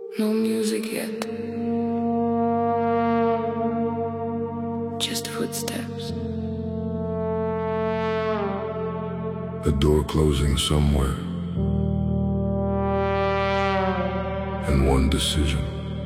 No music yet. Just footsteps. A door closing somewhere. And one decision.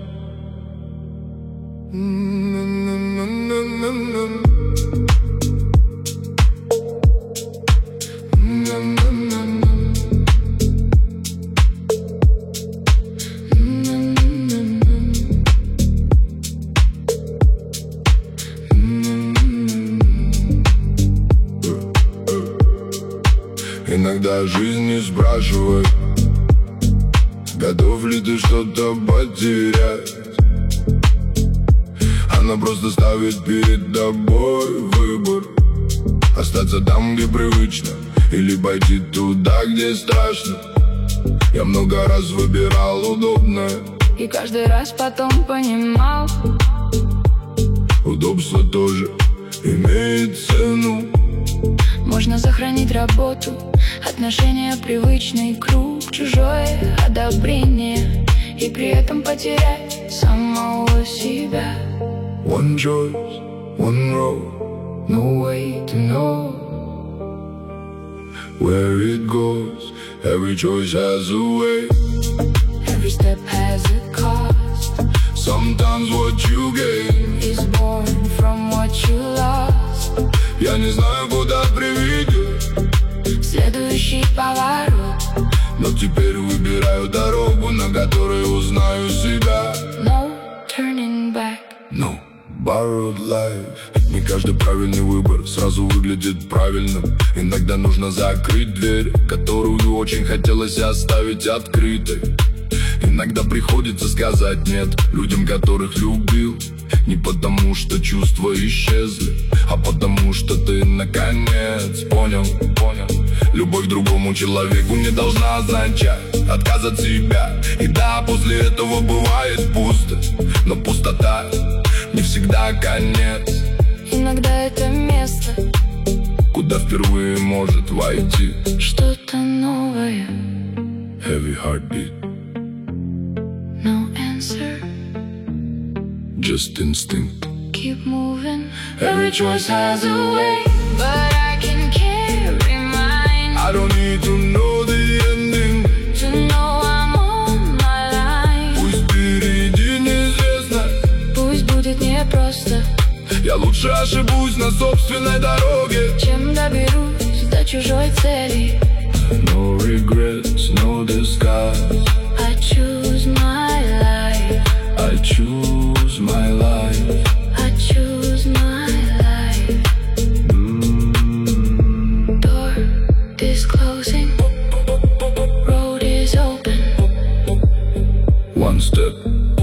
Иногда жизнь не спрашивает, готов ли ты что-то потерять. Она просто ставит перед тобой выбор: остаться там, где привычно, или пойти туда, где страшно. Я много раз выбирал удобное, и каждый раз потом понимал, удобство тоже имеет цену. можно сохранить работу, отношения, привычный круг, чужое одобрение, и при этом потерять самого себя. One choice, one road, No way to know where it goes. Every choice has a way. every step has a cost. Sometimes what you gain Is born from what you lost. я не знаю, куда приведет, Следующий поворот. но теперь выбираю дорогу, на которой узнаю себя. No turning back. No borrowed life. Не каждый правильный выбор сразу выглядит правильным. Иногда нужно закрыть дверь, которую очень хотелось оставить открытой. Иногда приходится сказать нет людям, которых любил. Не потому что чувства исчезли, а потому что ты наконец понял. Любовь к другому человеку не должна означать отказ от себя. И да, после этого бывает пусто, но пустота не всегда конец. Иногда это место, куда впервые может войти что-то новое. Heavy heartbeat, No answer, just instinct. keep moving. Every choice has a way, But I can carry mine. I don't need to know the ending. To know I'm on my line. Пусть впереди неизвестно, Пусть будет непросто, я лучше ошибусь на собственной дороге. чем доберусь до чужой цели. No regrets, no disguise. I choose my life. I choose my life. I choose my life. Door is closing, road is open. One step,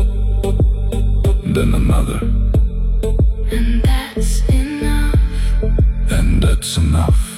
then another, And that's enough. and that's enough.